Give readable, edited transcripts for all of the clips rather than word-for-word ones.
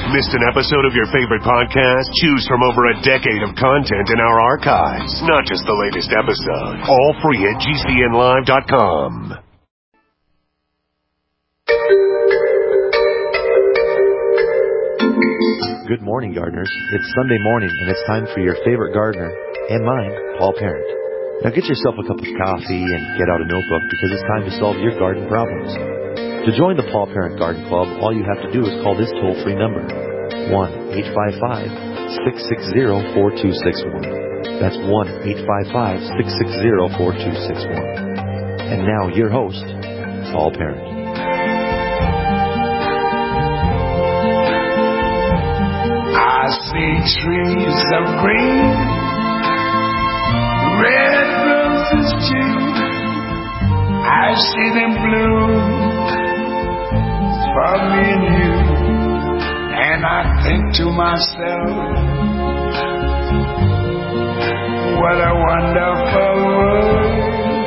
Missed an episode of your favorite podcast? Choose from over a decade of content in our archives, not just the latest episode. All free at GCNlive.com. Good morning, gardeners. It's Sunday morning, and it's time for your favorite gardener, and mine, Paul Parent. Now get yourself a cup of coffee and get out a notebook because it's time to solve your garden problems. To join the Paul Parent Garden Club, all you have to do is call this toll-free number, 1-855-660-4261. That's 1-855-660-4261. And now, your host, Paul Parent. I see trees of green, red roses too. I see them bloom for me and you. And I think to myself, what a wonderful world.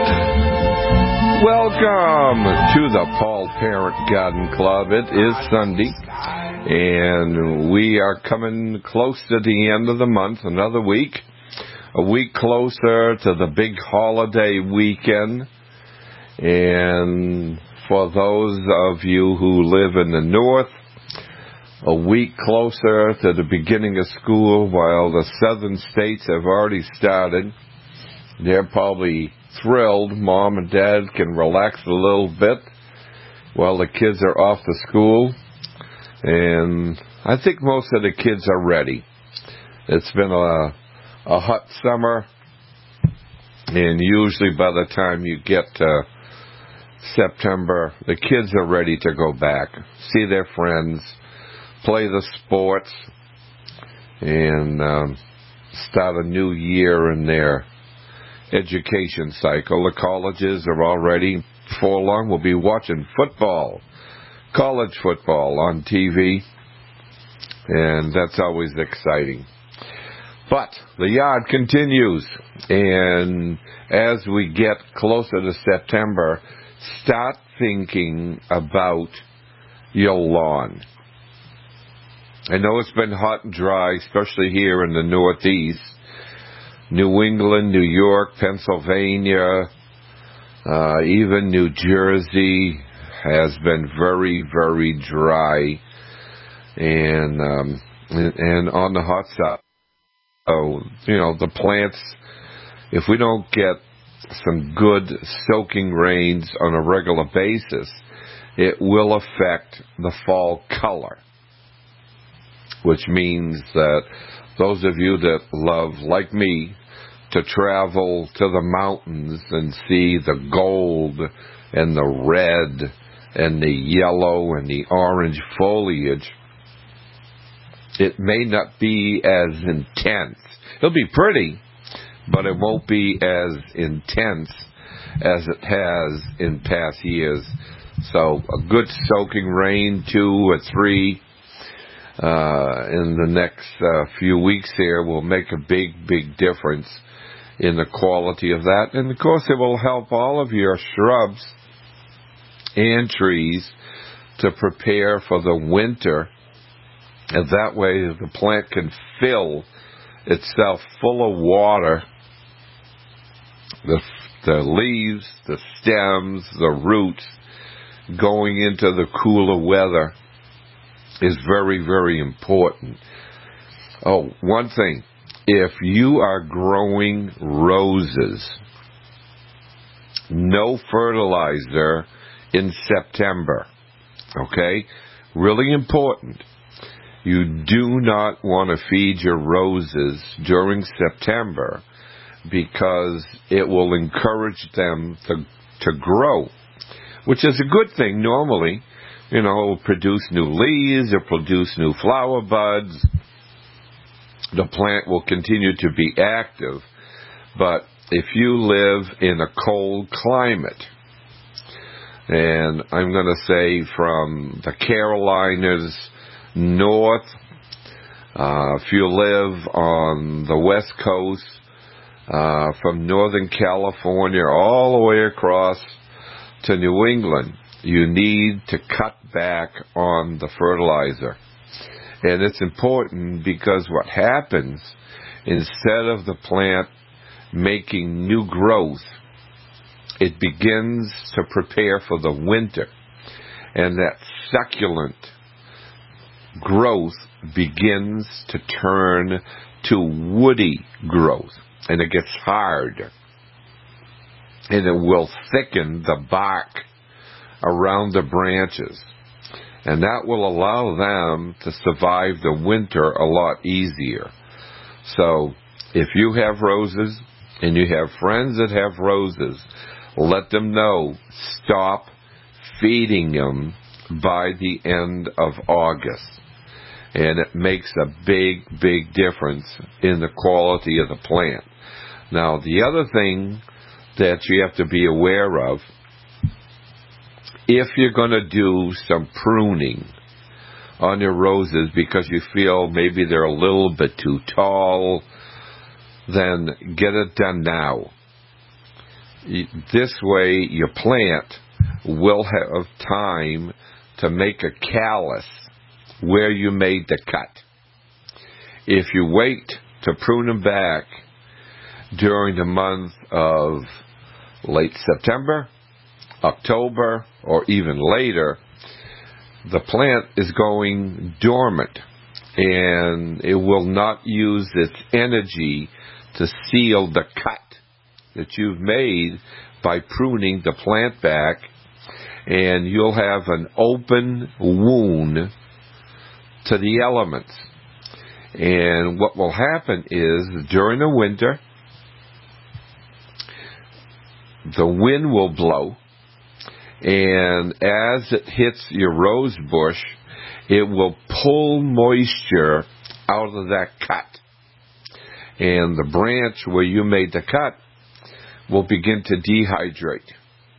Welcome to the Paul Parent Garden Club. It is Sunday, and we are coming close to the end of the month, another week, a week closer to the big holiday weekend. And for those of you who live in the north, a week closer to the beginning of school, while the southern states have already started. They're probably thrilled. Mom and Dad can relax a little bit while the kids are off to school. And I think most of the kids are ready. It's been a hot summer, and usually by the time you get to September, the kids are ready to go back, see their friends, play the sports, and start a new year in their education cycle. The colleges are already, before long, we'll be watching football, college football on TV, and that's always exciting. But the yard continues, and as we get closer to September, start thinking about your lawn. I know it's been hot and dry, especially here in the Northeast. New England, New York, Pennsylvania, even New Jersey has been very, very dry and on the hot side. So, the plants, if we don't get some good soaking rains on a regular basis, it will affect the fall color, which means that those of you that love, like me, to travel to the mountains and see the gold and the red and the yellow and the orange foliage, it may not be as intense. It'll be pretty, but it won't be as intense as it has in past years. So a good soaking rain, 2 or 3, in the next few weeks here will make a big, big difference in the quality of that. And, of course, it will help all of your shrubs and trees to prepare for the winter. And that way the plant can fill itself full of water. The leaves, the stems, the roots going into the cooler weather is very, very important. Oh, one thing. If you are growing roses, no fertilizer in September. Okay? Really important. You do not want to feed your roses during September because it will encourage them to grow, which is a good thing normally. It will produce new leaves, it'll produce new flower buds. The plant will continue to be active. But if you live in a cold climate, and I'm going to say from the Carolinas north, if you live on the West Coast, from Northern California all the way across to New England, you need to cut back on the fertilizer. And it's important because what happens, instead of the plant making new growth, it begins to prepare for the winter. And that succulent growth begins to turn to woody growth. And it gets hard. And it will thicken the bark around the branches. And that will allow them to survive the winter a lot easier. So, if you have roses, and you have friends that have roses, let them know, stop feeding them by the end of August. And it makes a big, big difference in the quality of the plant. Now, the other thing that you have to be aware of, if you're going to do some pruning on your roses because you feel maybe they're a little bit too tall, then get it done now. This way your plant will have time to make a callus where you made the cut. If you wait to prune them back during the month of late September, October, or even later, the plant is going dormant and it will not use its energy to seal the cut that you've made by pruning the plant back, and you'll have an open wound to the elements. And what will happen is, during the winter, the wind will blow, and as it hits your rose bush, it will pull moisture out of that cut. And the branch where you made the cut will begin to dehydrate.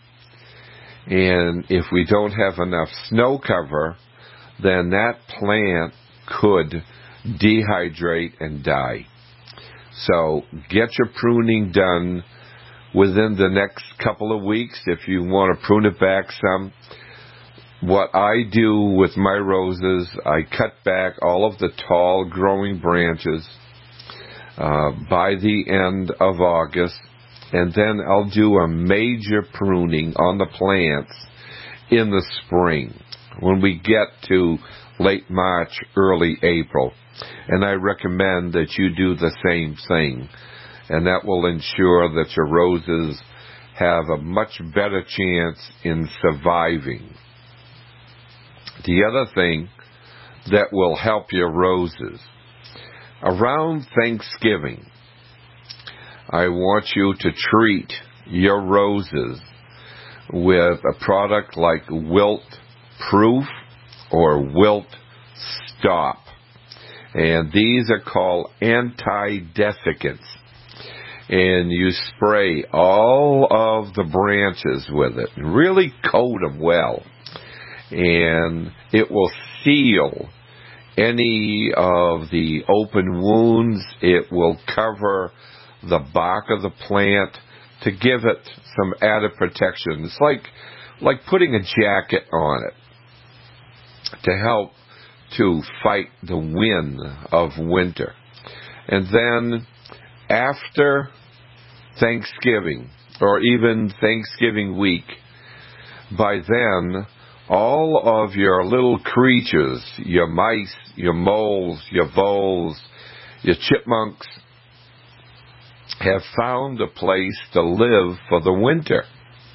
And if we don't have enough snow cover, then that plant could dehydrate and die. So get your pruning done within the next couple of weeks if you want to prune it back some. What I do with my roses, I cut back all of the tall growing branches by the end of August, and then I'll do a major pruning on the plants in the spring when we get to late March, early April. And I recommend that you do the same thing, and that will ensure that your roses have a much better chance in surviving. The other thing that will help your roses, around Thanksgiving, I want you to treat your roses with a product like Wilt Proof or Wilt Stop. And these are called anti-desiccants. And you spray all of the branches with it. Really coat them well. And it will seal any of the open wounds. It will cover the bark of the plant to give it some added protection. It's like putting a jacket on it to help to fight the wind of winter. And then after Thanksgiving, or even Thanksgiving week, by then all of your little creatures, your mice, your moles, your voles, your chipmunks, have found a place to live for the winter.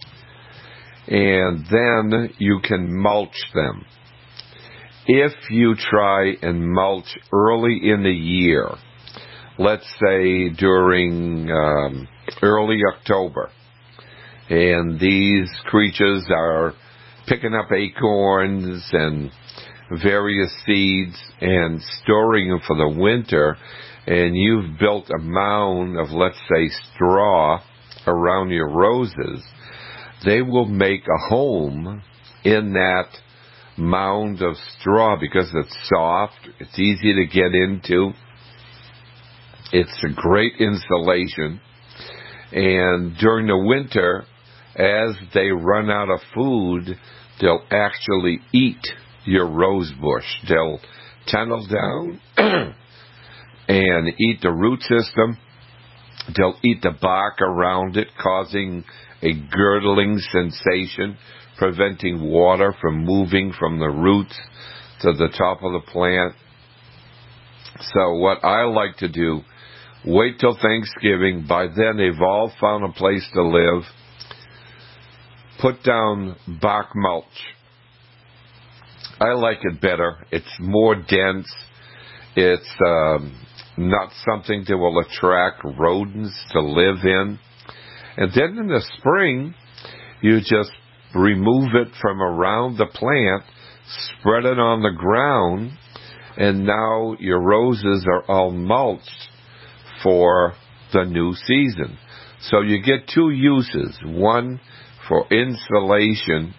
And then you can mulch them. If you try and mulch early in the year, let's say during early October, and these creatures are picking up acorns and various seeds and storing them for the winter, and you've built a mound of, let's say, straw around your roses, they will make a home in that mound of straw because it's soft, it's easy to get into, it's a great insulation, and during the winter, as they run out of food, they'll actually eat your rose bush. They'll tunnel down and eat the root system. They'll eat the bark around it, causing a girdling sensation, preventing water from moving from the roots to the top of the plant. So what I like to do, wait till Thanksgiving. By then they've all found a place to live. Put down bark mulch. I like it better. It's more dense. It's not something that will attract rodents to live in. And then in the spring, you just remove it from around the plant, spread it on the ground, and now your roses are all mulched for the new season. So you get two uses. One for insulation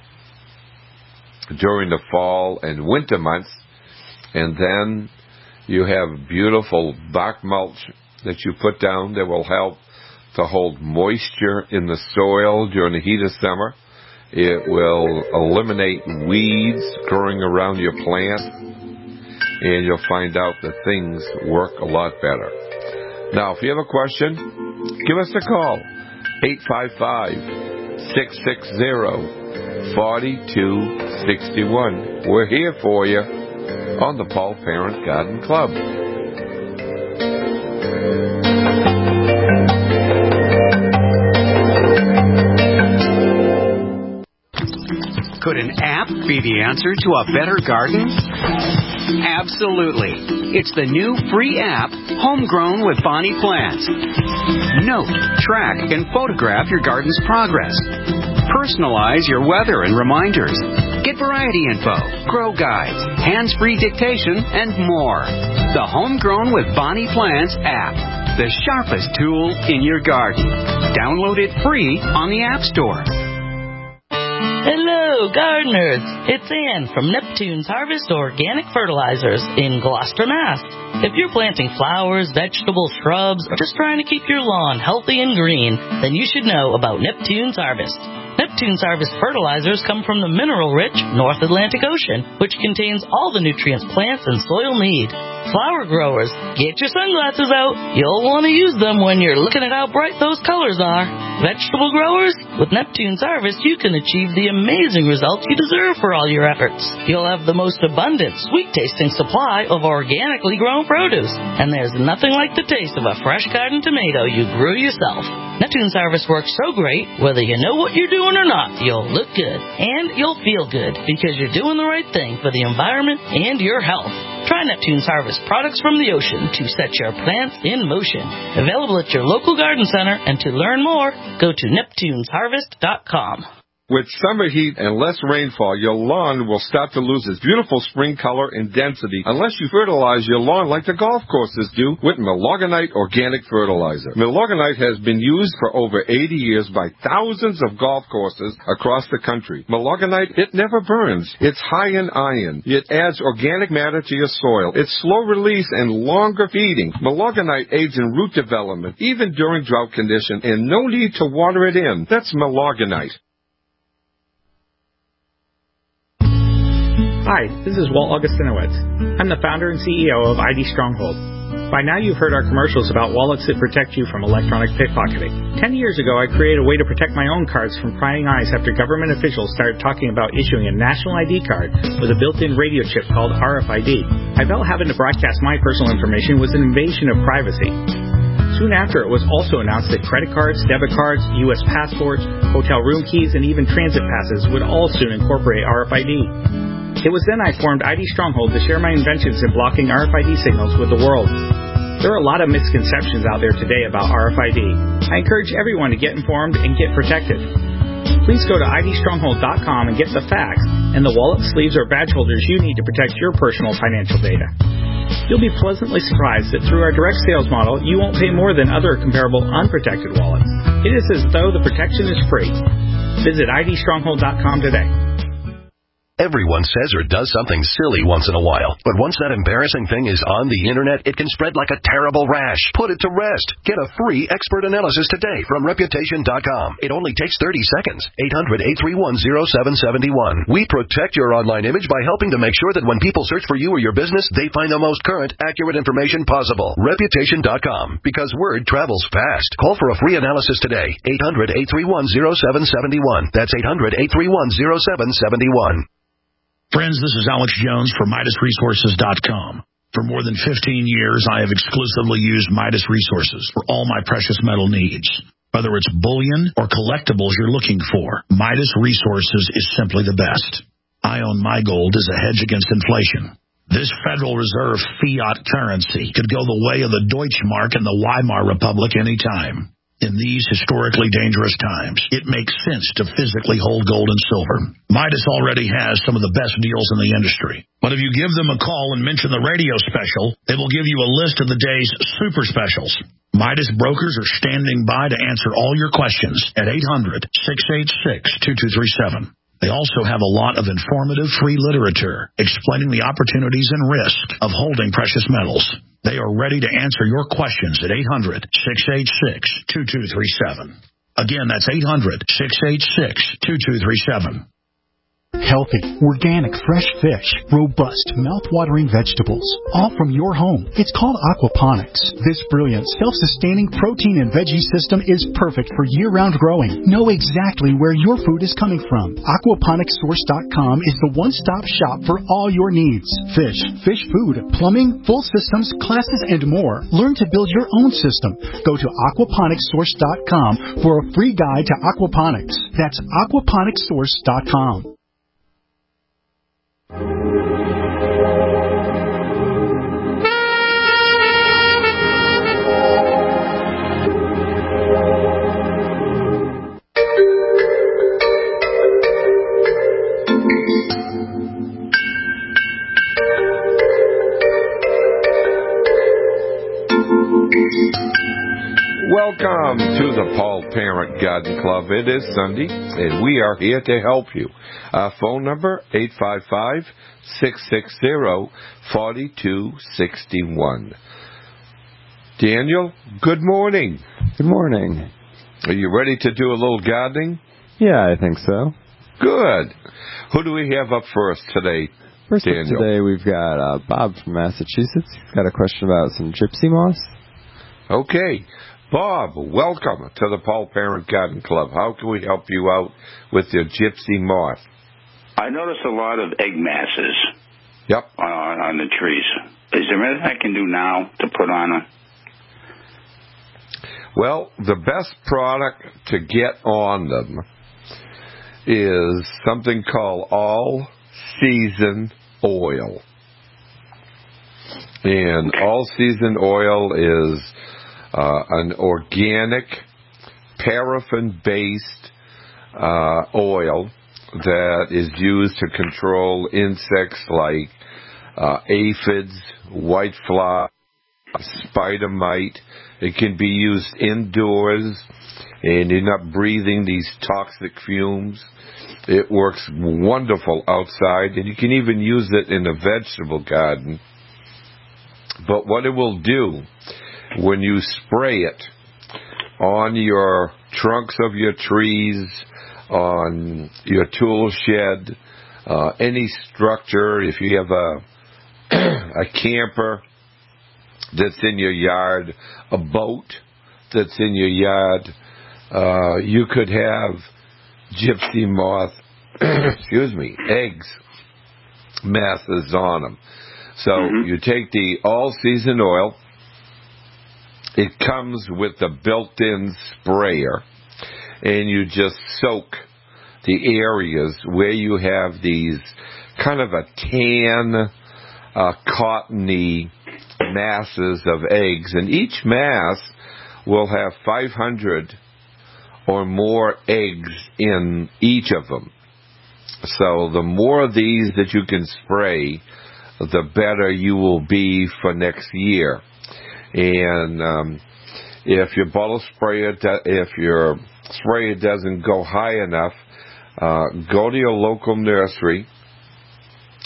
during the fall and winter months, and then you have beautiful bark mulch that you put down that will help to hold moisture in the soil during the heat of summer. It will eliminate weeds growing around your plant, and you'll find out that things work a lot better. Now, if you have a question, give us a call, 855-660-4261. We're here for you on the Paul Parent Garden Club. Could an app be the answer to a better garden? Absolutely. It's the new free app, Homegrown with Bonnie Plants. Note, track, and photograph your garden's progress. Personalize your weather and reminders. Get variety info, grow guides, hands-free dictation, and more. The Homegrown with Bonnie Plants app, the sharpest tool in your garden. Download it free on the App Store. Hello, gardeners. It's Ann from Neptune's Harvest Organic Fertilizers in Gloucester, Mass. If you're planting flowers, vegetables, shrubs, or just trying to keep your lawn healthy and green, then you should know about Neptune's Harvest. Neptune's Harvest fertilizers come from the mineral-rich North Atlantic Ocean, which contains all the nutrients plants and soil need. Flower growers, get your sunglasses out. You'll want to use them when you're looking at how bright those colors are. Vegetable growers, with Neptune's Harvest, you can achieve the amazing results you deserve for all your efforts. You'll have the most abundant, sweet-tasting supply of organically grown produce. And there's nothing like the taste of a fresh garden tomato you grew yourself. Neptune's Harvest works so great, whether you know what you're doing or not, you'll look good. And you'll feel good, because you're doing the right thing for the environment and your health. Try Neptune's Harvest products from the ocean to set your plants in motion. Available at your local garden center, and to learn more, go to neptunesharvest.com. With summer heat and less rainfall, your lawn will start to lose its beautiful spring color and density unless you fertilize your lawn like the golf courses do with Milorganite Organic Fertilizer. Milorganite has been used for over 80 years by thousands of golf courses across the country. Milorganite, it never burns. It's high in iron. It adds organic matter to your soil. It's slow release and longer feeding. Milorganite aids in root development, even during drought conditions, and no need to water it in. That's Milorganite. Hi, this is Walt Augustinowitz. I'm the founder and CEO of ID Stronghold. By now you've heard our commercials about wallets that protect you from electronic pickpocketing. 10 years ago, I created a way to protect my own cards from prying eyes after government officials started talking about issuing a national ID card with a built-in radio chip called RFID. I felt having to broadcast my personal information was an invasion of privacy. Soon after, it was also announced that credit cards, debit cards, U.S. passports, hotel room keys, and even transit passes would all soon incorporate RFID. It was then I formed ID Stronghold to share my inventions in blocking RFID signals with the world. There are a lot of misconceptions out there today about RFID. I encourage everyone to get informed and get protected. Please go to idstronghold.com and get the facts and the wallet, sleeves, or badge holders you need to protect your personal financial data. You'll be pleasantly surprised that through our direct sales model, you won't pay more than other comparable unprotected wallets. It is as though the protection is free. Visit idstronghold.com today. Everyone says or does something silly once in a while. But once that embarrassing thing is on the internet, it can spread like a terrible rash. Put it to rest. Get a free expert analysis today from Reputation.com. It only takes 30 seconds. 800-831-0771. We protect your online image by helping to make sure that when people search for you or your business, they find the most current, accurate information possible. Reputation.com. Because word travels fast. Call for a free analysis today. 800-831-0771. That's 800-831-0771. Friends, this is Alex Jones for MidasResources.com. For more than 15 years, I have exclusively used Midas Resources for all my precious metal needs. Whether it's bullion or collectibles you're looking for, Midas Resources is simply the best. I own my gold as a hedge against inflation. This Federal Reserve fiat currency could go the way of the Deutschmark and the Weimar Republic anytime. In these historically dangerous times, it makes sense to physically hold gold and silver. Midas already has some of the best deals in the industry. But if you give them a call and mention the radio special, they will give you a list of the day's super specials. Midas brokers are standing by to answer all your questions at 800-686-2237. They also have a lot of informative free literature explaining the opportunities and risk of holding precious metals. They are ready to answer your questions at 800-686-2237. Again, that's 800-686-2237. Healthy, organic, fresh fish, robust, mouth-watering vegetables, all from your home. It's called aquaponics. This brilliant, self-sustaining protein and veggie system is perfect for year-round growing. Know exactly where your food is coming from. Aquaponicssource.com is the one-stop shop for all your needs. Fish, fish food, plumbing, full systems, classes, and more. Learn to build your own system. Go to aquaponicssource.com for a free guide to aquaponics. That's aquaponicssource.com. Welcome to the Paul Parent Garden Club. It is Sunday, and we are here to help you. Phone number, 855-660-4261. Daniel, good morning. Good morning. Are you ready to do a little gardening? Yeah, I think so. Good. Who do we have up first today, First Daniel? up today, we've got Bob from Massachusetts. He's got a question about some gypsy moss. Okay. Bob, welcome to the Paul Parent Garden Club. How can we help you out with your gypsy moth? I noticed a lot of egg masses. Yep. On the trees. Is there anything I can do now to put on them? Well, the best product to get on them is something called all-season oil. And all-season oil is an organic, paraffin-based oil that is used to control insects like aphids, whitefly, spider mite. It can be used indoors, and you're not breathing these toxic fumes. It works wonderful outside, and you can even use it in a vegetable garden. But what it will do, when you spray it on your trunks of your trees, on your tool shed, any structure, if you have a camper that's in your yard, a boat that's in your yard, you could have gypsy moth, eggs, masses on them. So you take the all-season oil. It comes with a built-in sprayer, and you just soak the areas where you have these kind of a tan, cottony masses of eggs, and each mass will have 500 or more eggs in each of them. So the more of these that you can spray, the better you will be for next year. And if your bottle sprayer, if your sprayer doesn't go high enough, go to your local nursery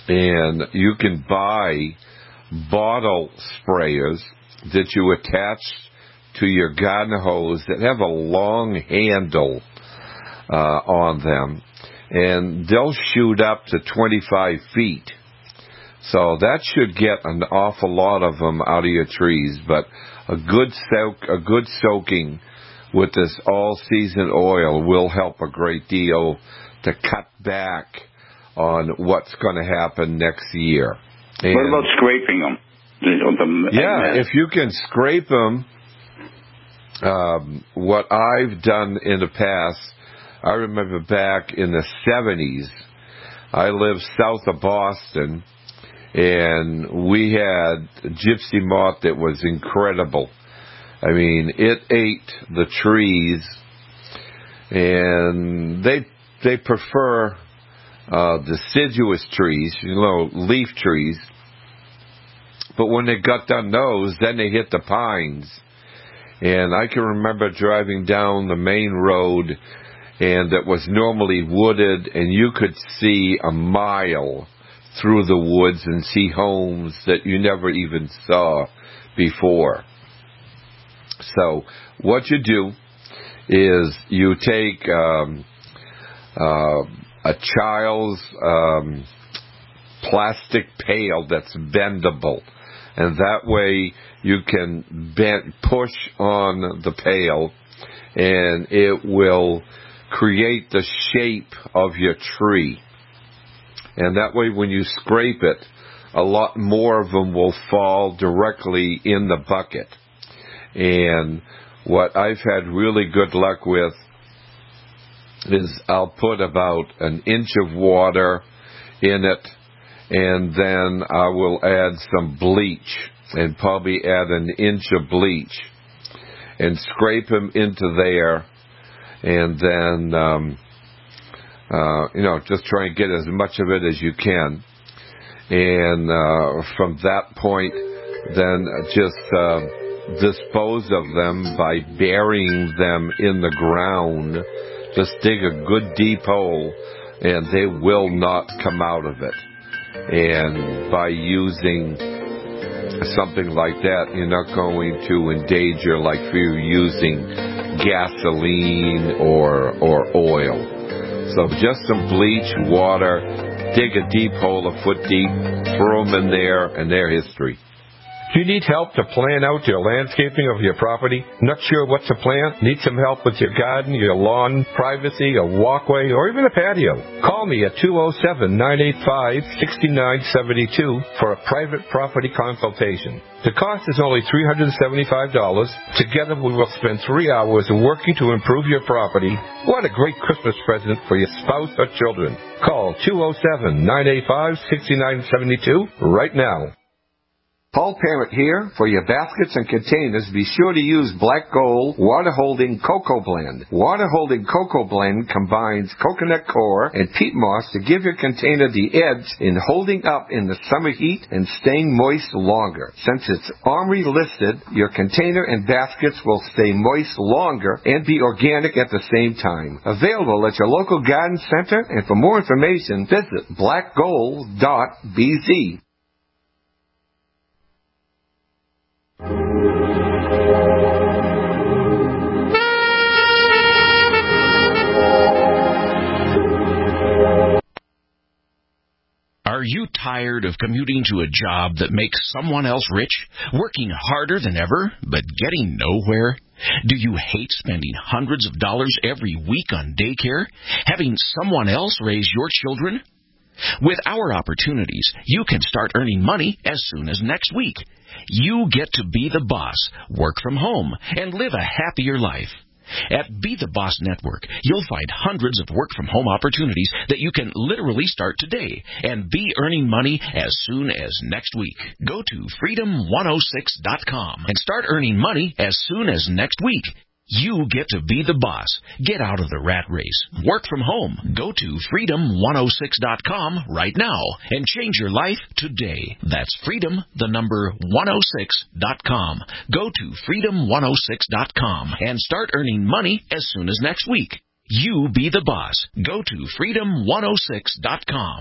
And you can buy bottle sprayers that you attach to your garden hose that have a long handle on them, and they'll shoot up to 25 feet. So that should get an awful lot of them out of your trees. But a good soaking with this all-season oil will help a great deal to cut back on what's going to happen next year. And what about scraping them? If you can scrape them, what I've done in the past, I remember back in the 70s, I lived south of Boston, and we had gypsy moth that was incredible. I mean, it ate the trees, and they prefer deciduous trees, leaf trees. But when they got done those, then they hit the pines. And I can remember driving down the main road, and that was normally wooded, and you could see a mile through the woods and see homes that you never even saw before. So what you do is you take a child's plastic pail that's bendable, and that way you can push on the pail, and it will create the shape of your tree. And that way when you scrape it, a lot more of them will fall directly in the bucket. And what I've had really good luck with is I'll put about an inch of water in it, and then I will add some bleach, and probably add an inch of bleach, and scrape them into there, and then just try and get as much of it as you can. And from that point, then just dispose of them by burying them in the ground. Just dig a good deep hole, and they will not come out of it. And by using something like that, you're not going to endanger like if you're using gasoline or oil. So just some bleach, water, dig a deep hole a foot deep, throw them in there, and they're history. Do you need help to plan out your landscaping of your property? Not sure what to plant? Need some help with your garden, your lawn, privacy, a walkway, or even a patio? Call me at 207-985-6972 for a private property consultation. The cost is only $375. Together we will spend 3 hours working to improve your property. What a great Christmas present for your spouse or children. Call 207-985-6972 right now. Paul Parent here. For your baskets and containers, be sure to use Black Gold Water-Holding Cocoa Blend. Water-Holding Cocoa Blend combines coconut coir and peat moss to give your container the edge in holding up in the summer heat and staying moist longer. Since it's OMRI listed, your container and baskets will stay moist longer and be organic at the same time. Available at your local garden center, and for more information, visit blackgold.bz. Are you tired of commuting to a job that makes someone else rich, working harder than ever, but getting nowhere? Do you hate spending hundreds of dollars every week on daycare, having someone else raise your children? With our opportunities, you can start earning money as soon as next week. You get to be the boss, work from home, and live a happier life. At Be the Boss Network, you'll find hundreds of work-from-home opportunities that you can literally start today and be earning money as soon as next week. Go to freedom106.com and start earning money as soon as next week. You get to be the boss. Get out of the rat race. Work from home. Go to freedom106.com right now and change your life today. That's freedom106.com. Go to freedom106.com and start earning money as soon as next week. You be the boss. Go to freedom106.com.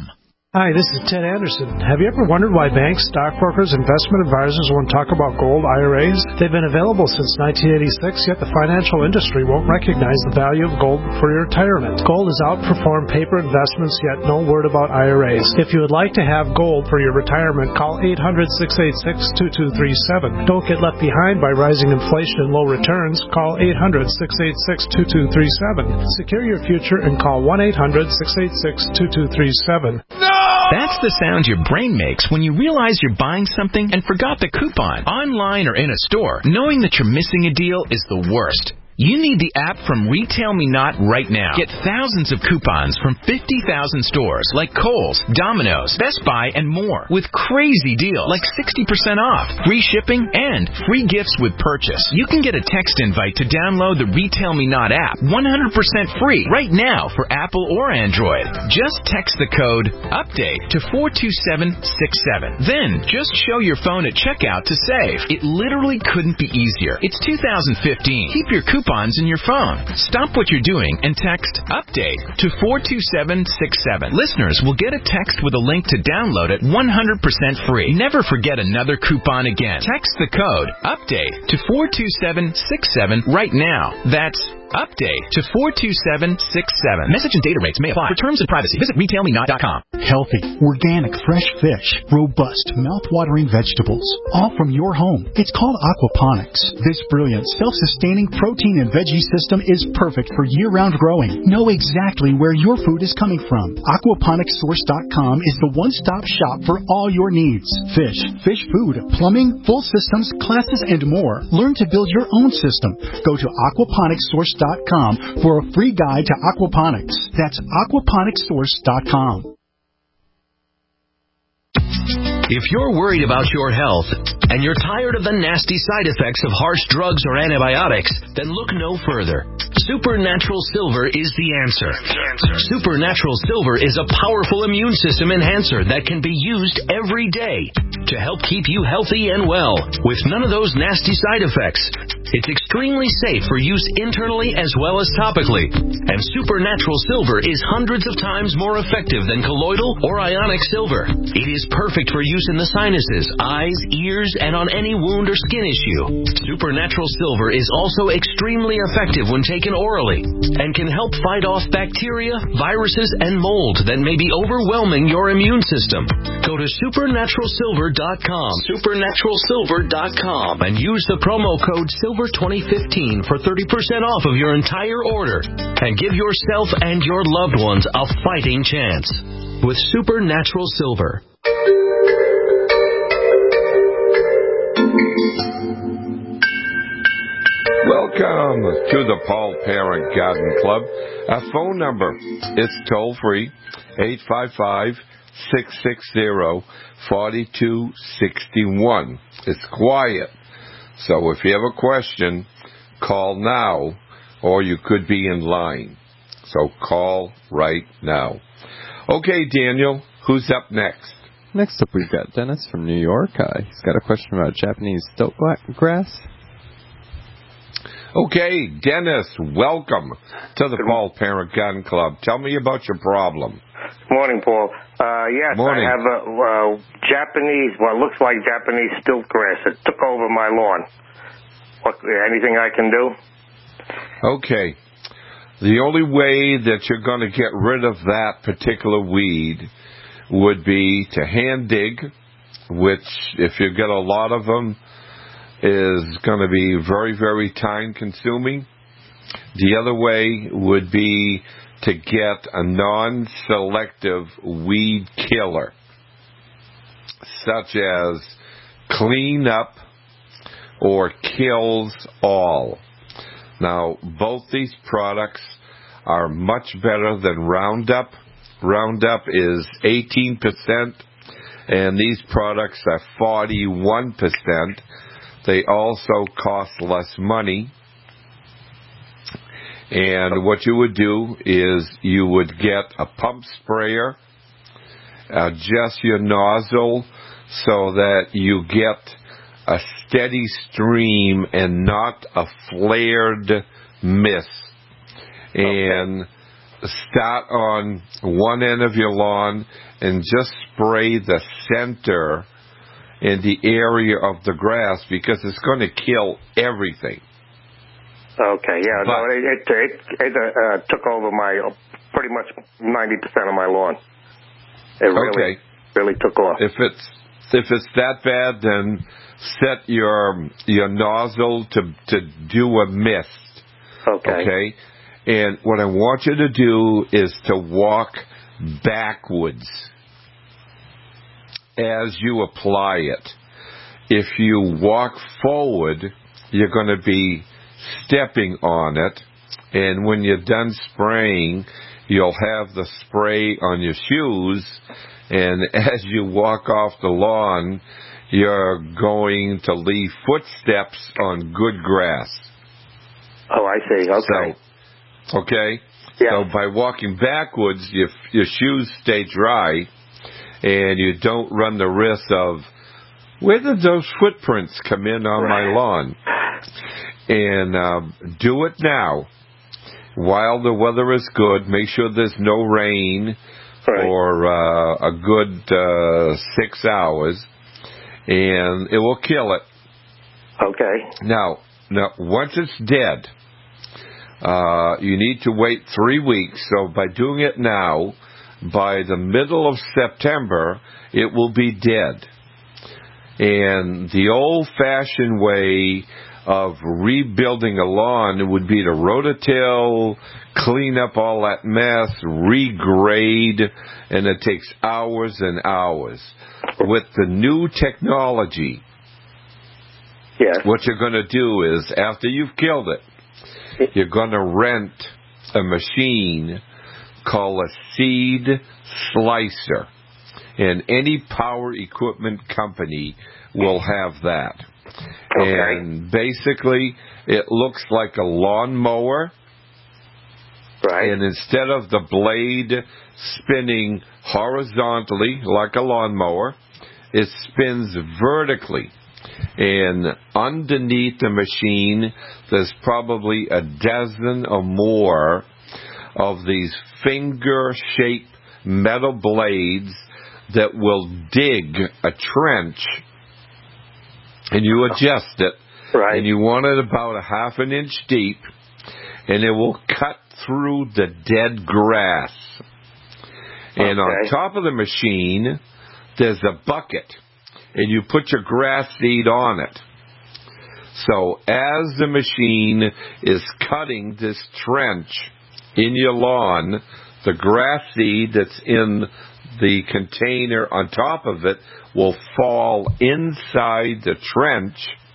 Hi, this is Ted Anderson. Have you ever wondered why banks, stockbrokers, investment advisors won't talk about gold IRAs? They've been available since 1986, yet the financial industry won't recognize the value of gold for your retirement. Gold has outperformed paper investments, yet no word about IRAs. If you would like to have gold for your retirement, call 800-686-2237. Don't get left behind by rising inflation and low returns. Call 800-686-2237. Secure your future and call 1-800-686-2237. That's the sound your brain makes when you realize you're buying something and forgot the coupon. Online or in a store, knowing that you're missing a deal is the worst. You need the app from Retail Me Not right now. Get thousands of coupons from 50,000 stores like Kohl's, Domino's, Best Buy, and more with crazy deals like 60% off, free shipping, and free gifts with purchase. You can get a text invite to download the Retail Me Not app 100% free right now for Apple or Android. Just text the code UPDATE to 42767. Then just show your phone at checkout to save. It literally couldn't be easier. It's 2015. Keep your coupons in your phone. Stop what you're doing and text UPDATE to 42767. Listeners will get a text with a link to download it 100% free. Never forget another coupon again. Text the code UPDATE to 42767 right now. That's UPDATE to 42767. Message and data rates may apply. For terms and privacy, visit retailmenot.com. Healthy, organic, fresh fish, robust, mouth-watering vegetables, all from your home. It's called aquaponics. This brilliant, self-sustaining protein and veggie system is perfect for year-round growing. Know exactly where your food is coming from. Aquaponicssource.com is the one-stop shop for all your needs. Fish, fish food, plumbing, full systems, classes, and more. Learn to build your own system. Go to aquaponicssource.com for a free guide to aquaponics. That's aquaponicssource.com. If you're worried about your health and you're tired of the nasty side effects of harsh drugs or antibiotics, then look no further. Supernatural Silver is the answer. Supernatural Silver is a powerful immune system enhancer that can be used every day to help keep you healthy and well with none of those nasty side effects. It's extremely safe for use internally as well as topically. And Supernatural Silver is hundreds of times more effective than colloidal or ionic silver. It is perfect for use in the sinuses, eyes, ears, and on any wound or skin issue. Supernatural Silver is also extremely effective when taken orally and can help fight off bacteria, viruses, and mold that may be overwhelming your immune system. Go to supernaturalsilver.com, supernaturalsilver.com, and use the promo code SILVER2015 for 30% off of your entire order and give yourself and your loved ones a fighting chance with Supernatural Silver. Welcome to the Paul Parent Garden Club. Our phone number is toll-free, 855-660-4261. It's quiet, so if you have a question, call now, or you could be in line. So call right now. Okay, Daniel, who's up next? Next up, we've got Dennis from New York. He's got a question about Japanese stilt grass. Okay, Dennis, welcome to the Paul Parent Garden Club. Tell me about your problem. Morning, Paul. Yes, Morning. I have a Japanese, what looks like Japanese stilt grass that took over my lawn. Anything I can do? Okay. The only way that you're going to get rid of that particular weed would be to hand dig, which, if you get a lot of them, is going to be very, very time consuming. The other way would be to get a non-selective weed killer, such as Clean Up or Kills All. Now, both these products are much better than Roundup. Roundup is 18%, and these products are 41%. They also cost less money. And what you would do is you would get a pump sprayer, adjust your nozzle so that you get a steady stream and not a flared mist. And start on one end of your lawn and just spray the center in the area of the grass because it's going to kill everything. Okay, yeah, no, it took over my pretty much 90% of my lawn. It really took off. If it's that bad, then set your nozzle to do a mist. Okay. And what I want you to do is to walk backwards as you apply it. If you walk forward, you're going to be stepping on it, and when you're done spraying, you'll have the spray on your shoes, and as you walk off the lawn, you're going to leave footsteps on good grass. Oh, I see. Okay. So by walking backwards, your shoes stay dry, and you don't run the risk of, where did those footprints come in on my lawn? And do it now. While the weather is good, make sure there's no rain for a good 6 hours, and it will kill it. Okay. Now, once it's dead, you need to wait 3 weeks. So by doing it now, by the middle of September, it will be dead. And the old-fashioned way of rebuilding a lawn would be to rototill, clean up all that mess, regrade, and it takes hours and hours. With the new technology, what you're going to do is, after you've killed it, you're going to rent a machine called a seed slicer. And any power equipment company will have that. And basically, it looks like a lawnmower. And instead of the blade spinning horizontally like a lawnmower, it spins vertically. And underneath the machine, there's probably a dozen or more of these finger-shaped metal blades that will dig a trench, and you adjust it, and you want it about a half an inch deep, and it will cut through the dead grass. And on top of the machine, there's a bucket, and you put your grass seed on it. So as the machine is cutting this trench in your lawn, the grass seed that's in the container on top of it will fall inside the trench.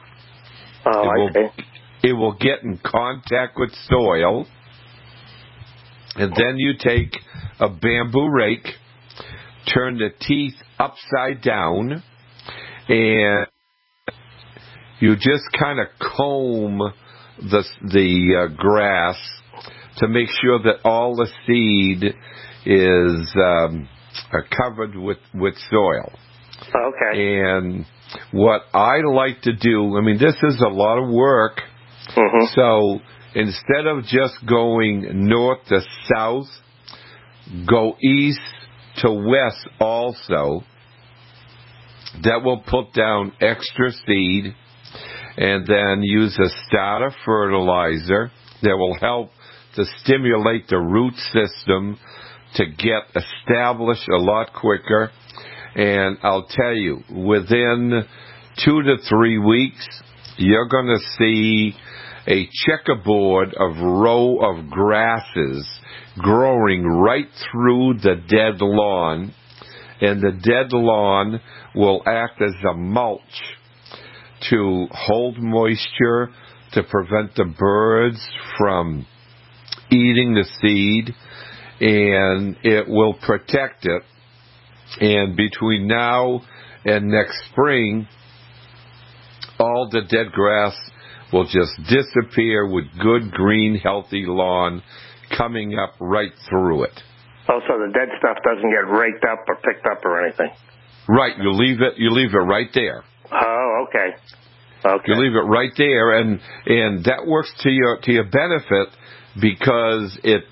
It will get in contact with soil, and then you take a bamboo rake, turn the teeth upside down, and you just kind of comb the grass to make sure that all the seed is covered with soil. And what I like to do, I mean, this is a lot of work. So instead of just going north to south, go east to west also. That will put down extra seed, and then use a starter fertilizer that will help to stimulate the root system to get established a lot quicker. And I'll tell you, within 2 to 3 weeks, you're going to see a checkerboard of row of grasses growing right through the dead lawn. And the dead lawn will act as a mulch to hold moisture, to prevent the birds from eating the seed, and it will protect it. And between now and next spring, all the dead grass will just disappear with good, green, healthy lawn coming up right through it. Oh, so the dead stuff doesn't get raked up or picked up or anything? Right, you leave it right there. Oh, okay. You leave it right there, and that works to your benefit, because it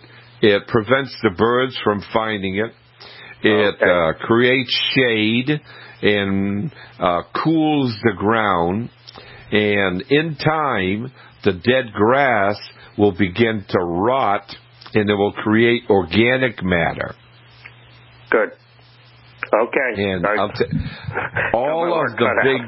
It prevents the birds from finding it. It creates shade and cools the ground. And in time, the dead grass will begin to rot, and it will create organic matter. Good. Okay. And all of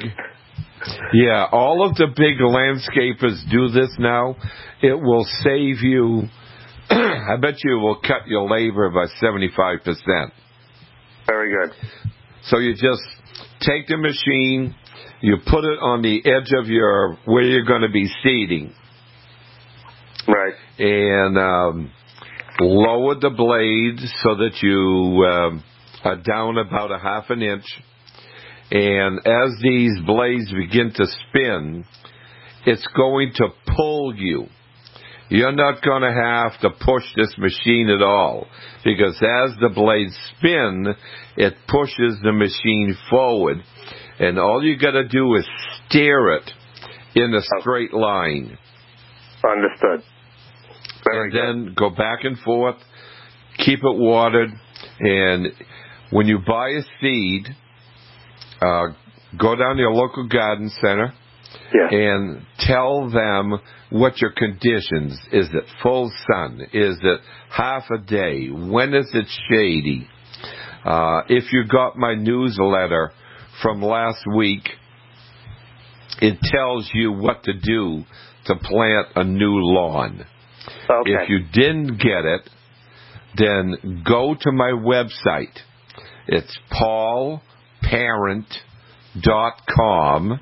the big landscapers do this now. It will save you. I bet you it will cut your labor by 75%. Very good. So you just take the machine, you put it on the edge of where you're going to be seeding. Right. And lower the blades so that you are down about a half an inch. And as these blades begin to spin, it's going to pull you. You're not going to have to push this machine at all, because as the blades spin, it pushes the machine forward, and all you got to do is steer it in a straight line. Understood. And then go back and forth, keep it watered, and when you buy a seed, go down to your local garden center and tell them what your conditions. Is it full sun? Is it half a day? When is it shady? If you got my newsletter from last week, it tells you what to do to plant a new lawn. Okay. If you didn't get it, then go to my website. It's paulparent.com,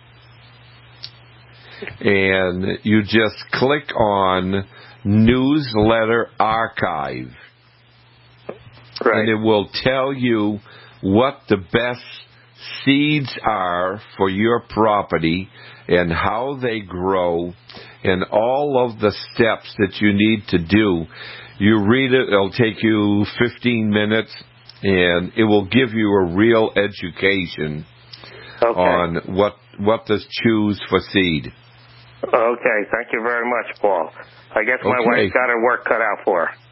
and you just click on Newsletter Archive. Right. And it will tell you what the best seeds are for your property and how they grow and all of the steps that you need to do. You read it, it'll take you 15 minutes, and it will give you a real education on what to choose for seed. Okay, thank you very much, Paul. I guess my wife's got her work cut out for her.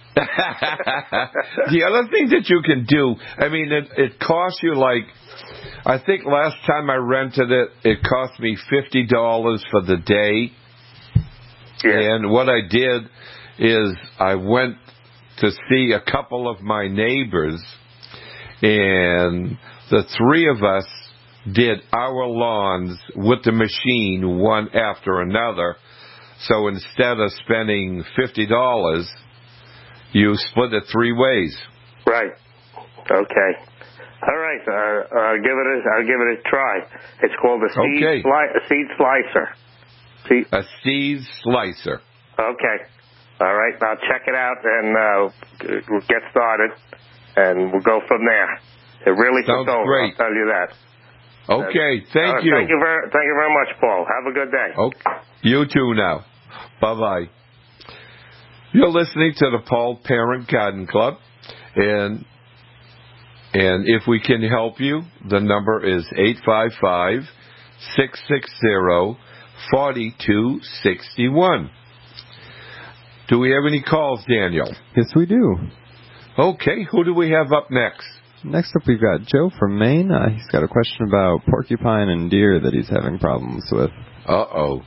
The other thing that you can do, I mean, it costs you I think last time I rented it, it cost me $50 for the day. Yeah. And what I did is I went to see a couple of my neighbors, and the three of us did our lawns with the machine one after another. So instead of spending $50, you split it three ways. Right. Okay. All right. I'll give it a try. It's called a seed slicer. A seed slicer. Okay. All right. I'll check it out and we'll get started, and we'll go from there. It really sounds great. I'll tell you that. Okay. Thank you. Thank you very much, Paul. Have a good day. Okay. You too now. Bye-bye. You're listening to the Paul Parent Garden Club, and if we can help you, the number is 855-660-4261. Do we have any calls, Daniel? Yes, we do. Okay, who do we have up next? Next up, we've got Joe from Maine. He's got a question about porcupine and deer that he's having problems with. Uh-oh.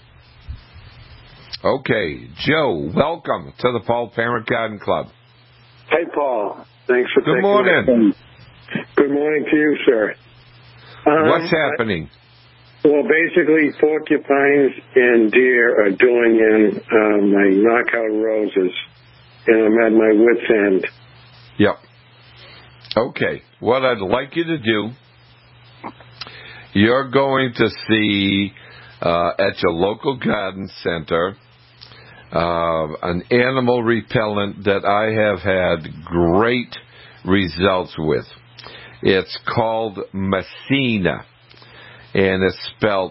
Okay, Joe, welcome to the Paul Parent Garden Club. Hey, Paul. Thanks for Good morning. Good morning to you, sir. What's happening? Well, basically, porcupines and deer are doing in my knockout roses, and I'm at my wit's end. Yep. Okay. What I'd like you to do, you're going to see at your local garden center an animal repellent that I have had great results with. It's called Messina, and it's spelled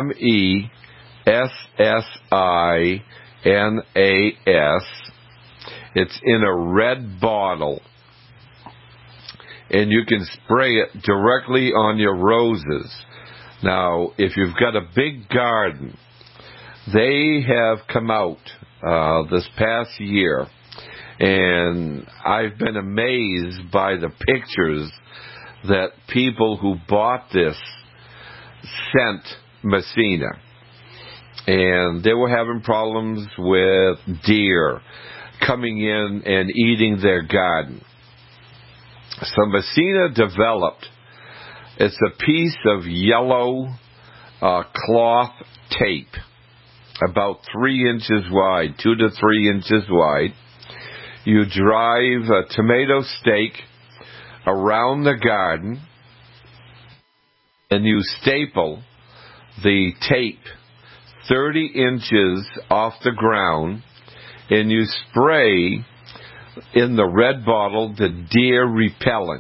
MESSINAS. It's in a red bottle, and you can spray it directly on your roses. Now, if you've got a big garden, they have come out this past year, And I've been amazed by the pictures that people who bought this sent Messina. And they were having problems with deer coming in and eating their garden. So Messina developed, it's a piece of yellow cloth tape, about 3 inches wide, 2 to 3 inches wide. You drive a tomato stake around the garden, and you staple the tape 30 inches off the ground, and you spray in the red bottle the deer repellent,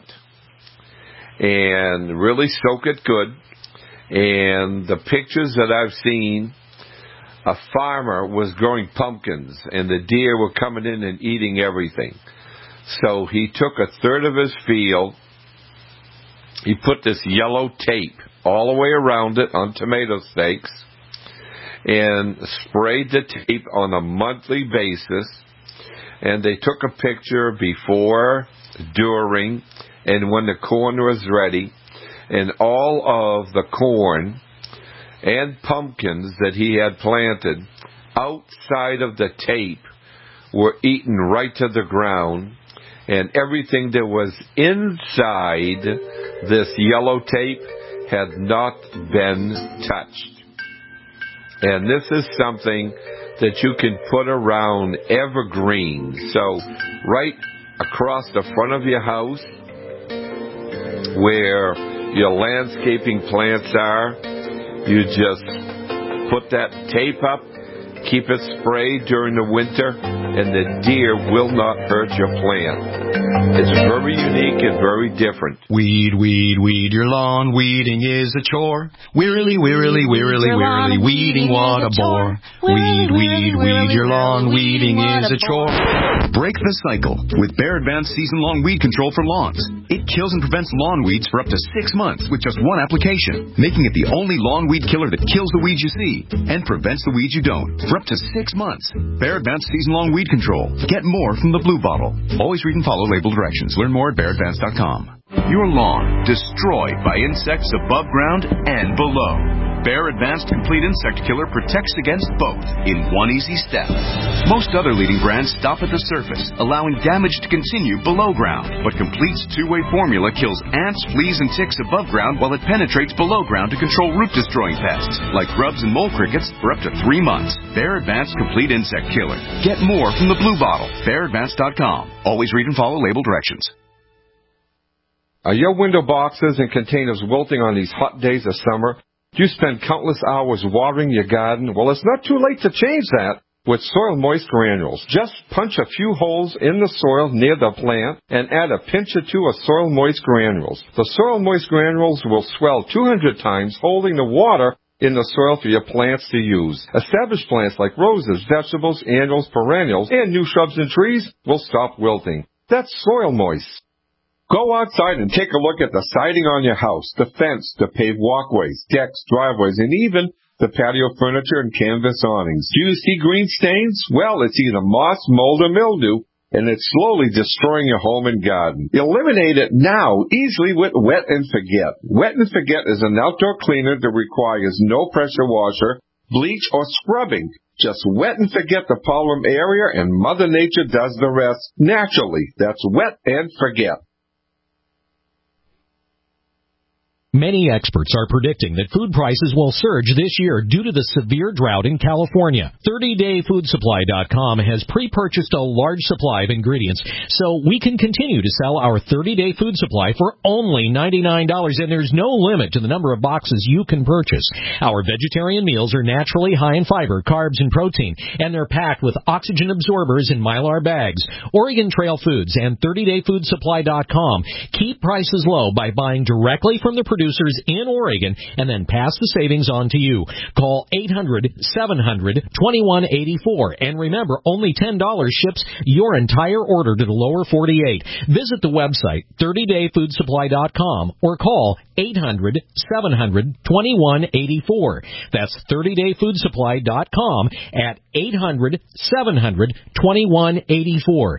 and really soak it good. And the pictures that I've seen, a farmer was growing pumpkins, and the deer were coming in and eating everything. So he took a third of his field, he put this yellow tape all the way around it on tomato stakes, and sprayed the tape on a monthly basis. And they took a picture before, during, and when the corn was ready. And all of the corn and pumpkins that he had planted outside of the tape were eaten right to the ground. And everything that was inside this yellow tape had not been touched. And this is something that you can put around evergreen. So right across the front of your house, where your landscaping plants are, you just put that tape up, keep it sprayed during the winter, and the deer will not hurt your plant. It's very unique and very different. Weed, weed, weed your lawn. Weeding is a chore. Wearily, wearily, wearily, wearily, weeding what a bore. Weed, weed, weed your lawn. Weeding is a chore. Break the cycle with Bayer Advanced Season-Long Weed Control for Lawns. It kills and prevents lawn weeds for up to 6 months with just one application, making it the only lawn weed killer that kills the weeds you see and prevents the weeds you don't for up to 6 months. Bayer Advanced Season-Long Weed Control. Get more from the blue bottle. Always read and follow label directions. Learn more at BayerAdvanced.com. Your lawn destroyed by insects above ground and below. Bayer Advanced Complete Insect Killer protects against both in one easy step. Most other leading brands stop at the surface, allowing damage to continue below ground. But Complete's two-way formula kills ants, fleas, and ticks above ground while it penetrates below ground to control root-destroying pests like grubs and mole crickets for up to 3 months. Bayer Advanced Complete Insect Killer. Get more from the blue bottle. BayerAdvanced.com. Always read and follow label directions. Are your window boxes and containers wilting on these hot days of summer? Do you spend countless hours watering your garden? Well, it's not too late to change that with Soil Moist Granules. Just punch a few holes in the soil near the plant and add a pinch or two of Soil Moist Granules. The Soil Moist Granules will swell 200 times, holding the water in the soil for your plants to use. Established plants like roses, vegetables, annuals, perennials, and new shrubs and trees will stop wilting. That's Soil Moist. Go outside and take a look at the siding on your house, the fence, the paved walkways, decks, driveways, and even the patio furniture and canvas awnings. Do you see green stains? Well, it's either moss, mold, or mildew, and it's slowly destroying your home and garden. Eliminate it now, easily with Wet and Forget. Wet and Forget is an outdoor cleaner that requires no pressure washer, bleach, or scrubbing. Just wet and forget the problem area, and Mother Nature does the rest naturally. That's Wet and Forget. Many experts are predicting that food prices will surge this year due to the severe drought in California. 30dayfoodsupply.com has pre-purchased a large supply of ingredients, so we can continue to sell our 30-day food supply for only $99, and there's no limit to the number of boxes you can purchase. Our vegetarian meals are naturally high in fiber, carbs, and protein, and they're packed with oxygen absorbers in Mylar bags. Oregon Trail Foods and 30dayfoodsupply.com keep prices low by buying directly from the producer producers in Oregon and then pass the savings on to you. Call 800-700-2184. And remember, only $10 ships your entire order to the lower 48. Visit the website, 30dayfoodsupply.com, or call 800-700-2184. That's 30dayfoodsupply.com at 800-700-2184.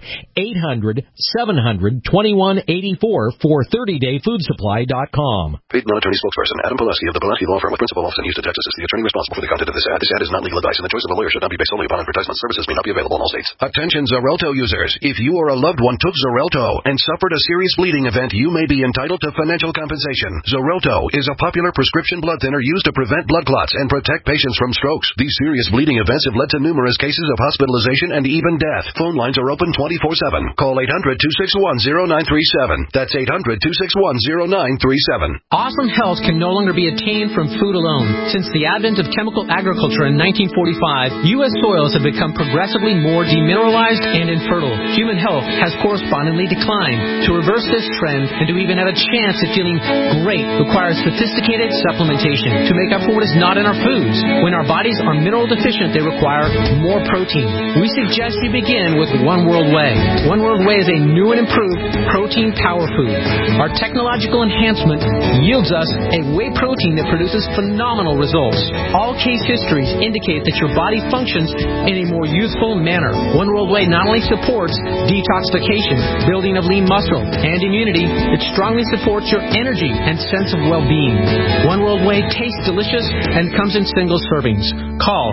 800-700-2184 for 30dayfoodsupply.com. Paid non-attorney spokesperson Adam Pulaski of the Pulaski Law Firm with principal office in Houston, Texas, is the attorney responsible for the content of this ad. This ad is not legal advice, and the choice of a lawyer should not be based solely upon advertisement. Services may not be available in all states. Attention Xarelto users. If you or a loved one took Xarelto and suffered a serious bleeding event, you may be entitled to financial compensation. Xarelto is a popular prescription blood thinner used to prevent blood clots and protect patients from strokes. These serious bleeding events have led to numerous cases of hospitalization and even death. Phone lines are open 24/7. Call 800-261-0937. That's 800-261-0937. Awesome health can no longer be attained from food alone. Since the advent of chemical agriculture in 1945, U.S. soils have become progressively more demineralized and infertile. Human health has correspondingly declined. To reverse this trend and to even have a chance at feeling great requires sophisticated supplementation to make up for what is not in our foods. When our bodies are mineral deficient, they require more protein. We suggest you begin with One World Whey. One World Whey is a new and improved protein power food. Our technological enhancement yields us a whey protein that produces phenomenal results. All case histories indicate that your body functions in a more youthful manner. One World Whey not only supports detoxification, building of lean muscle, and immunity, it strongly supports your energy and sense of well-being. One World Whey tastes delicious and comes in single servings. Call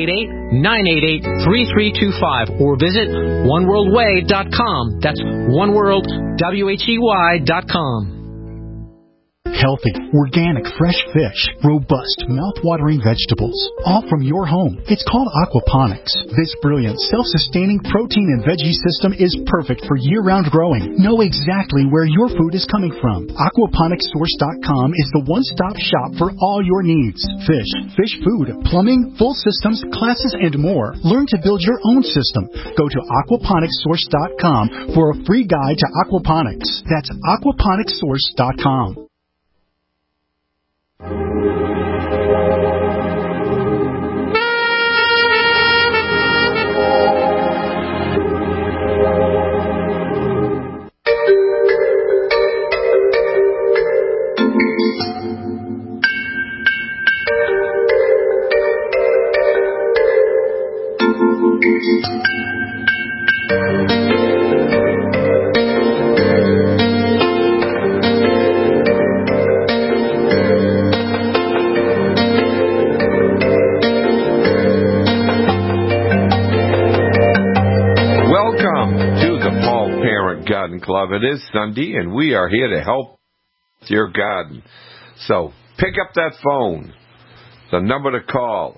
888-988-3325 or visit oneworldwhey.com. That's oneworldwhey.com. Healthy, organic, fresh fish, robust, mouth-watering vegetables, all from your home. It's called aquaponics. This brilliant, self-sustaining protein and veggie system is perfect for year-round growing. Know exactly where your food is coming from. Aquaponicssource.com is the one-stop shop for all your needs. Fish, fish food, plumbing, full systems, classes, and more. Learn to build your own system. Go to aquaponicssource.com for a free guide to aquaponics. That's aquaponicssource.com. Club. It is Sunday, and we are here to help your garden. So pick up that phone. The number to call,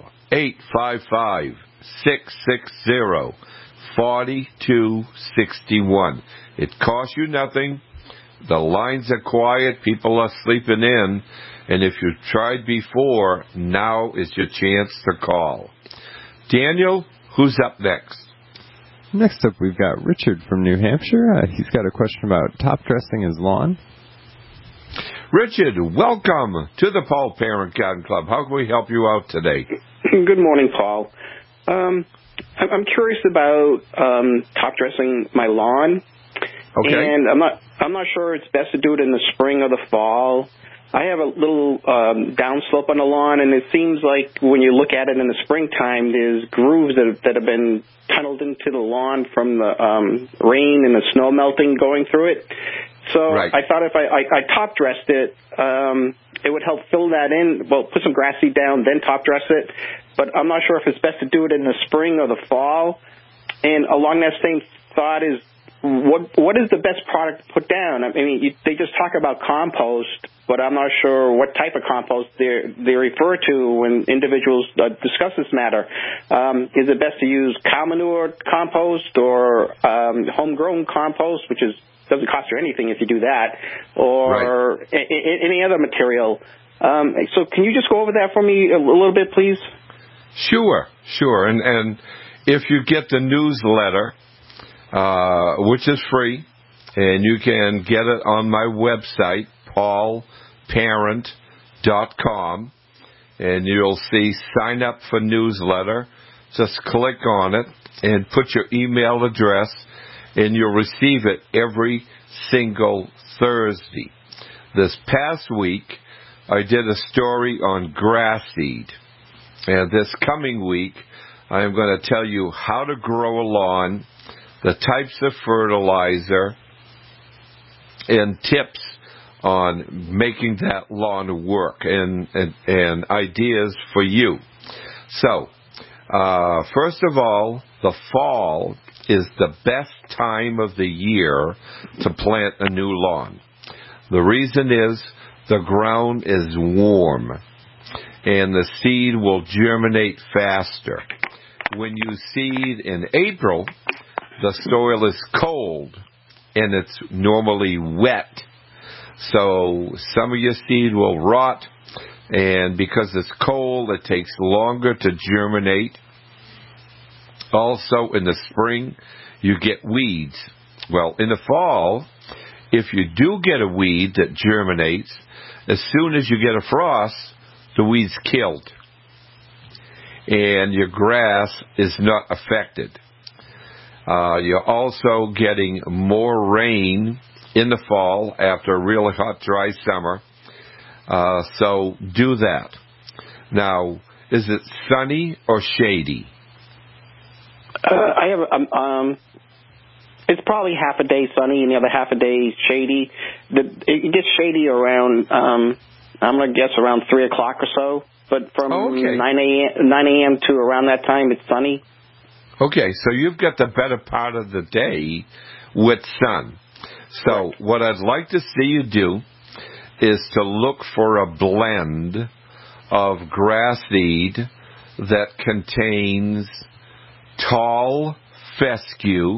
855-660-4261. It costs you nothing. The lines are quiet. People are sleeping in. And if you've tried before, now is your chance to call. Daniel, who's up next? Next up, we've got Richard from New Hampshire. He's got a question about top dressing his lawn. Richard, welcome to the Paul Parent Garden Club. How can we help you out today? Good morning, Paul. I'm curious about top dressing my lawn. Okay. And I'm not sure it's best to do it in the spring or the fall. I have a little downslope on the lawn, and it seems like when you look at it in the springtime, there's grooves that have been tunneled into the lawn from the rain and the snow melting going through it. So right. I thought if I top dressed it, it would help fill that in. Well, put some grass seed down, then top dress it. But I'm not sure if it's best to do it in the spring or the fall. And along that same thought is, what is the best product to put down? I mean, they just talk about compost, but I'm not sure what type of compost they refer to when individuals discuss this matter. Is it best to use cow manure compost or homegrown compost, which doesn't cost you anything if you do that, or right. Any other material? So can you just go over that for me a little bit, please? Sure. And if you get the newsletter, which is free, and you can get it on my website, myparent.com, and you'll see sign up for newsletter. Just click on it and put your email address, and you'll receive it every single Thursday. This past week, I did a story on grass seed. And this coming week, I am going to tell you how to grow a lawn, the types of fertilizer, and tips on making that lawn work, and ideas for you. So, first of all, the fall is the best time of the year to plant a new lawn. The reason is the ground is warm and the seed will germinate faster. When you seed in April, the soil is cold and it's normally wet. So some of your seed will rot, and because it's cold, it takes longer to germinate. Also, in the spring, you get weeds. Well, in the fall, if you do get a weed that germinates, as soon as you get a frost, the weed's killed, and your grass is not affected. You're also getting more rain in the fall after a really hot, dry summer. So do that. Now, is it sunny or shady? I have it's probably half a day sunny and the other half a day shady. It gets shady around, I'm going to guess around 3 o'clock or so. But from 9 a.m. to around that time, it's sunny. Okay, so you've got the better part of the day with sun. So what I'd like to see you do is to look for a blend of grass seed that contains tall fescue,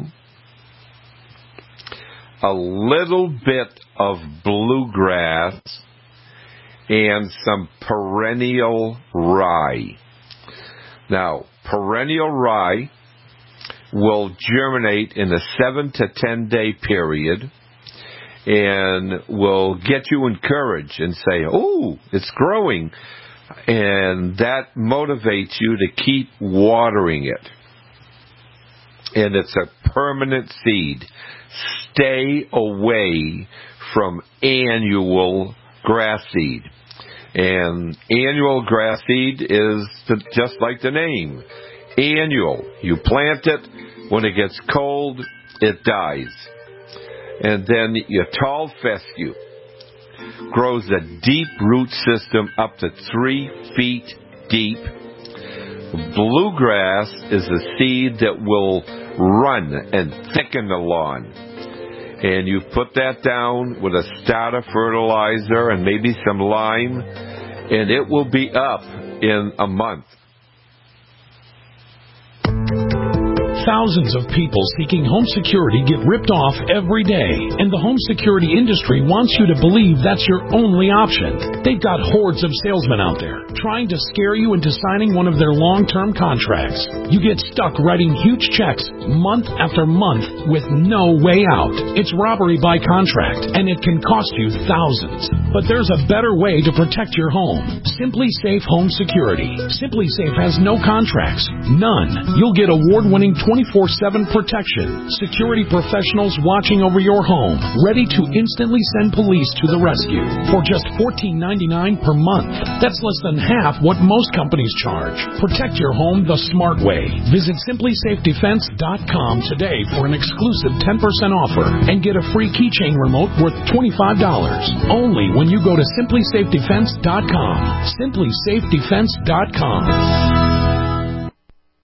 a little bit of bluegrass, and some perennial rye. Now, perennial rye will germinate in a 7 to 10 day period and will get you encouraged and say, oh, it's growing. And that motivates you to keep watering it. And it's a permanent seed. Stay away from annual grass seed. And annual grass seed is just like the name. Annual. You plant it. When it gets cold, it dies. And then your tall fescue grows a deep root system up to 3 feet deep. Bluegrass is a seed that will run and thicken the lawn. And you put that down with a starter fertilizer and maybe some lime, and it will be up in a month. Thousands of people seeking home security get ripped off every day, and the home security industry wants you to believe that's your only option. They've got hordes of salesmen out there trying to scare you into signing one of their long-term contracts. You get stuck writing huge checks month after month with no way out. It's robbery by contract, and it can cost you thousands. But there's a better way to protect your home. Simply Safe Home Security. Simply Safe has no contracts. None. You'll get award-winning 24/7 protection. Security professionals watching over your home, ready to instantly send police to the rescue for just $14.99 per month. That's less than half what most companies charge. Protect your home the smart way. Visit simplysafedefense.com today for an exclusive 10% offer and get a free keychain remote worth $25. Only when you go to simplysafedefense.com. simplysafedefense.com.